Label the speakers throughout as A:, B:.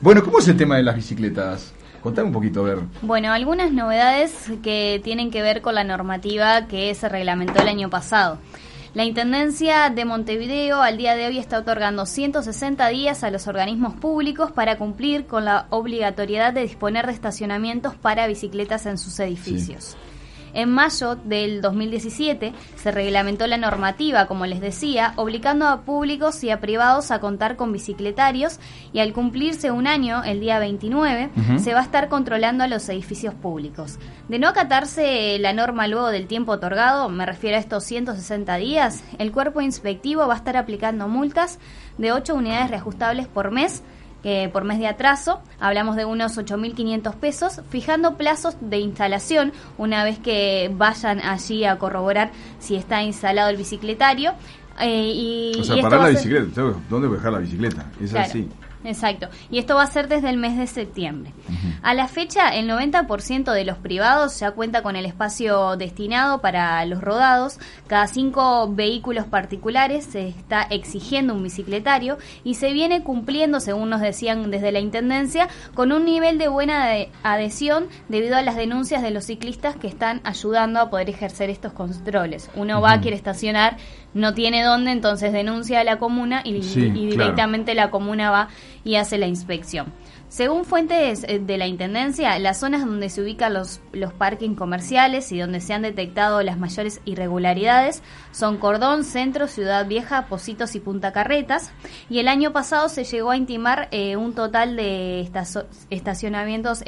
A: Bueno, ¿cómo es el tema de las bicicletas? Contame un poquito, a ver.
B: Bueno, algunas novedades que tienen que ver con la normativa que se reglamentó el año pasado. La Intendencia de Montevideo al día de hoy está otorgando 160 días a los organismos públicos para cumplir con la obligatoriedad de disponer de estacionamientos para bicicletas en sus edificios. Sí. En mayo del 2017 se reglamentó la normativa, como les decía, obligando a públicos y a privados a contar con bicicletarios, y al cumplirse un año, el día 29, se va a estar controlando a los edificios públicos. De no acatarse la norma luego del tiempo otorgado, me refiero a estos 160 días, el cuerpo inspectivo va a estar aplicando multas de 8 unidades reajustables por mes de atraso, hablamos de unos 8.500 pesos, fijando plazos de instalación una vez que vayan allí a corroborar si está instalado el bicicletario.
A: O sea, parar la bicicleta, ¿dónde voy a dejar la bicicleta? Es claro. Así.
B: Exacto, y esto va a ser desde el mes de septiembre. A la fecha, el 90% de los privados ya cuenta con el espacio destinado para los rodados. Cada 5 vehículos particulares se está exigiendo un bicicletario y se viene cumpliendo, según nos decían desde la Intendencia, con un nivel de buena adhesión debido a las denuncias de los ciclistas que están ayudando a poder ejercer estos controles. Uno va, quiere estacionar, no tiene dónde, entonces denuncia a la comuna y directamente la comuna va y hace la inspección. Según fuentes de la Intendencia, las zonas donde se ubican los parking comerciales y donde se han detectado las mayores irregularidades son Cordón, Centro, Ciudad Vieja, Pocitos y Punta Carretas, y el año pasado se llegó a intimar un total de estacionamientos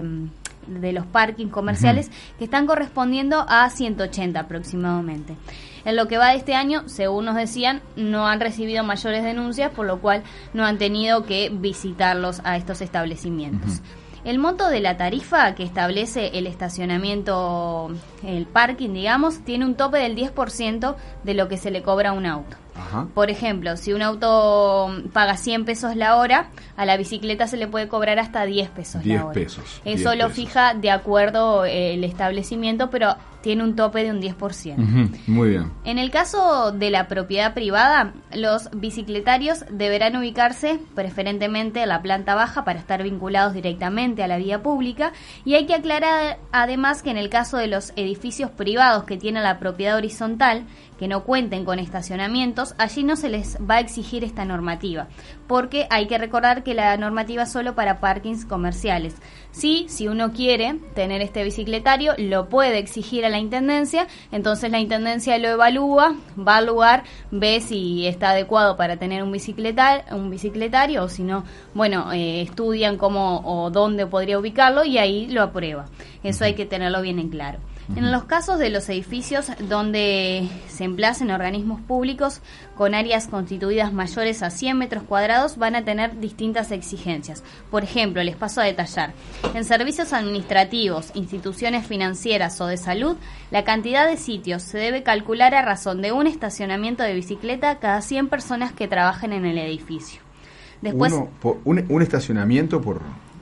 B: de los parking comerciales que están correspondiendo a 180 aproximadamente. En lo que va de este año, según nos decían, no han recibido mayores denuncias, por lo cual no han tenido que visitarlos a estos establecimientos. El monto de la tarifa que establece el estacionamiento, el parking, digamos, tiene un tope del 10% de lo que se le cobra a un auto. Por ejemplo, si un auto paga 100 pesos la hora, a la bicicleta se le puede cobrar hasta 10 pesos la hora. Eso lo fija de acuerdo el establecimiento, pero tiene un tope de un 10%.
A: Muy bien.
B: En el caso de la propiedad privada, los bicicletarios deberán ubicarse preferentemente en la planta baja para estar vinculados directamente a la vía pública, y hay que aclarar además que en el caso de los edificios privados que tienen la propiedad horizontal, que no cuenten con estacionamientos, allí no se les va a exigir esta normativa, porque hay que recordar que la normativa es solo para parkings comerciales. Sí, si uno quiere tener este bicicletario, lo puede exigir a la Intendencia, entonces la Intendencia lo evalúa, va al lugar, ve si está adecuado para tener un bicicletario, o si no, bueno, estudian cómo o dónde podría ubicarlo y ahí lo aprueba. Eso hay que tenerlo bien en claro. En los casos de los edificios donde se emplacen organismos públicos con áreas constituidas mayores a 100 metros cuadrados van a tener distintas exigencias. Por ejemplo, les paso a detallar. En servicios administrativos, instituciones financieras o de salud, la cantidad de sitios se debe calcular a razón de un estacionamiento de bicicleta cada 100 personas que trabajen en el edificio. Después,
A: un estacionamiento por...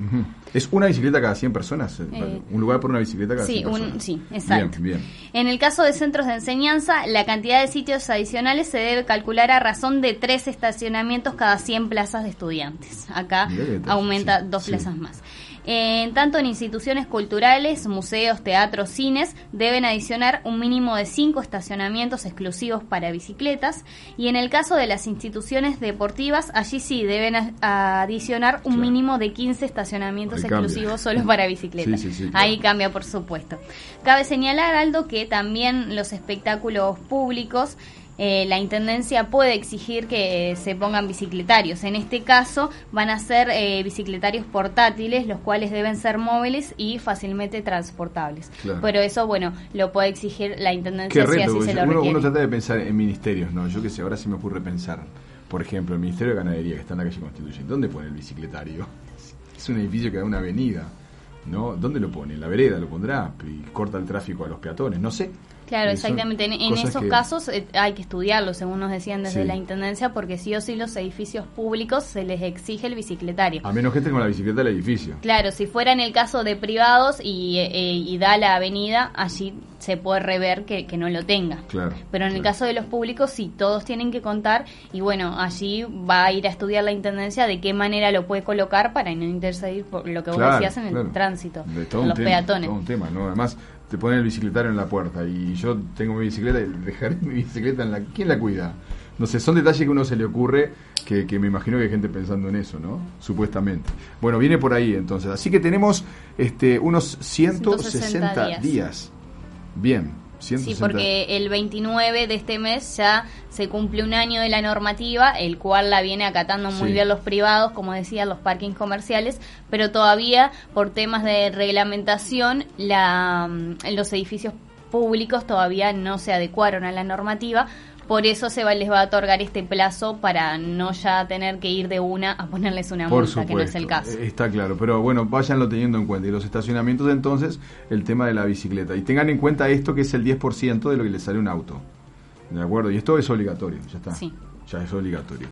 A: ¿Es una bicicleta cada 100 personas? ¿Un lugar por una bicicleta cada 100 personas?
B: Sí, exacto.
A: Bien.
B: En el caso de centros de enseñanza, la cantidad de sitios adicionales se debe calcular a razón de 3 estacionamientos cada 100 plazas de estudiantes. Acá aumenta 2 plazas más. Tanto en instituciones culturales, museos, teatros, cines, deben adicionar un mínimo de 5 estacionamientos exclusivos para bicicletas, y en el caso de las instituciones deportivas, allí sí deben adicionar un mínimo de 15 estacionamientos exclusivos solo para bicicletas. Sí, ahí cambia, por supuesto. Cabe señalar, Aldo, que también los espectáculos públicos, la Intendencia puede exigir que se pongan bicicletarios. En este caso van a ser bicicletarios portátiles, los cuales deben ser móviles y fácilmente transportables. Claro. Pero eso, bueno, lo puede exigir la Intendencia si así se lo requiere.
A: Uno trata de pensar en ministerios, ¿no? Yo qué sé, ahora se me ocurre pensar, por ejemplo, el Ministerio de Ganadería, que está en la calle Constituyente. ¿Dónde pone el bicicletario? Es un edificio que da una avenida, ¿no? ¿Dónde lo pone? ¿En la vereda lo pondrá? ¿Y corta el tráfico a los peatones? No sé.
B: Claro, exactamente. En esos casos hay que estudiarlo, según nos decían desde la Intendencia, porque sí o sí los edificios públicos se les exige el bicicletario.
A: A menos que estén con la bicicleta del edificio.
B: Claro, si fuera en el caso de privados y da la avenida, allí se puede rever que no lo tenga.
A: Claro.
B: Pero en el caso de los públicos, sí, todos tienen que contar, y bueno, allí va a ir a estudiar la Intendencia de qué manera lo puede colocar para no intercedir por lo que vos decías en el tránsito, en los peatones.
A: Todo un tema, ¿no? Además, te ponen el bicicletario en la puerta y yo tengo mi bicicleta y dejaré mi bicicleta en la... ¿Quién la cuida? No sé, son detalles que a uno se le ocurre que me imagino que hay gente pensando en eso, ¿no? Supuestamente. Bueno, viene por ahí entonces. Así que tenemos unos 160 días. Bien. 160.
B: Sí, porque el 29 de este mes ya se cumple un año de la normativa, el cual la viene acatando muy bien los privados, como decía, los parkings comerciales, pero todavía por temas de reglamentación los edificios públicos todavía no se adecuaron a la normativa. Por eso les va a otorgar este plazo para no ya tener que ir de una a ponerles una multa, que no es el caso.
A: Está claro, pero bueno, váyanlo teniendo en cuenta. Y los estacionamientos, entonces, el tema de la bicicleta. Y tengan en cuenta esto, que es el 10% de lo que les sale un auto. ¿De acuerdo? Y esto es obligatorio, ya está.
B: Sí.
A: Ya es obligatorio.